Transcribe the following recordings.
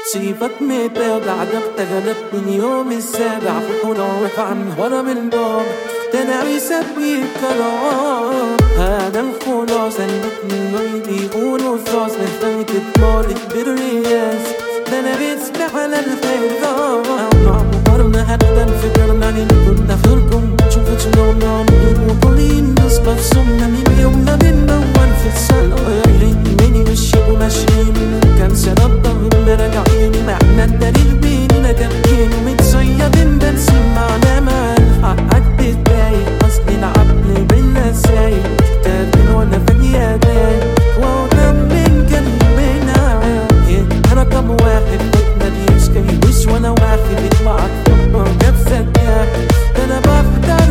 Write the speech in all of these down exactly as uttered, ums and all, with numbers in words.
سيبك متابع ده غلط من يوم السابع في الحول واقف عن هرم الباب تنعي سبي الكلام هذا الخلاصة اللي غيري يقولوا صاص مهتمك تمارك بالرياس ده انا بسمع على الخير ده مع مقارنة أبدا فكرنا اللي كنا خلقكم شوفت شلوننا وكلين نصبر سمنا من يومنا بنمول في السنة مني والشيء وماشيين كان سنبضة راجعين معنا الدليل بيننا كابين ومتصيدين بنسيب معنا ما الحق عدت باين قصدي العقل بينا سايق كتابين وانا فاكية دايق وانا من قلبنا انا رقم واحد فتنا بيسكي وش وانا واحد بيطلعك جاب ذكاء انا بحضر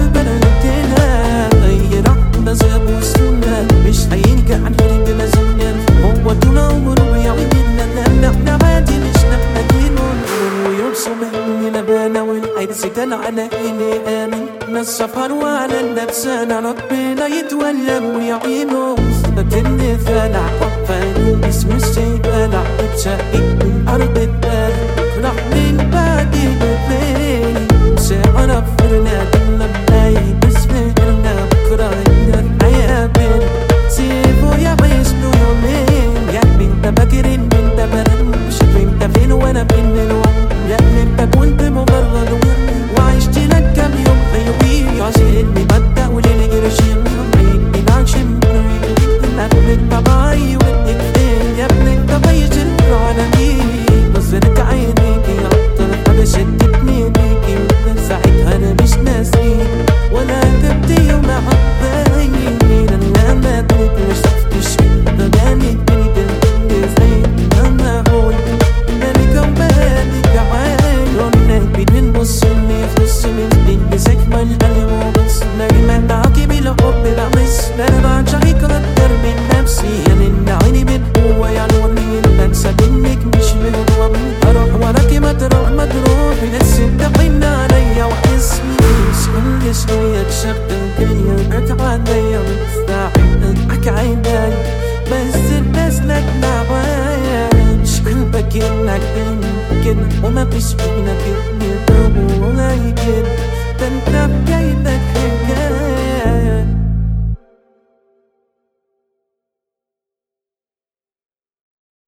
بلدنا غير عقنا زي ابو السنة مش هينجح عن فريق بمزنين هو طول عمره بيعيدنا نحنا عادي مش نحنا دينون ويرسم مني لبانا والعيد ستان على إني آمن السفر وعلى النفس أنا ربنا يتولى ويعينه صدقني فالع قفاني اسم الشيء فالع بتشقي من أرض الدار راح من بعدي بطلي سأعرف فرنا دلنا بلاي باسمي فرنا بكرة الحياة بين سيبو يعيش له يومين يعني انت فاكرين انت برمش انت فين وانا فين الوقت يعني انت كنت مبرر وعشت لك كام يوم حلوين عشان ببدأ وليلي قرشين عيني نعشم قبل طبعي ودك فين يا ابني انت بيش العالمين نظرك عينيكي عطر فبشدتني بيكي ساعتها انا مش ناسي ولا كبتي وما حباني لأنها ما كنت مش شفتش غداني الدنيا بالدنيا زي ما هون مالك ومالك عين قلنا بين نص اللي يخلص من دين سكمة القلب وبص نجمة معاكي بالحب بعمس انا بعد شريك اكتر من نفسي يعني ان عيني بالقوة يعني ورني بنسى منك مش بالهوى اروح وراكي ما تروح ما تروح بنفس التقين عليا واسمي كل شوية تشغل كليا ارجع عليا وتستعد اضحك عيناي بس الناس لك معايا مش قلبك انك تنكر وما فيش فينا كده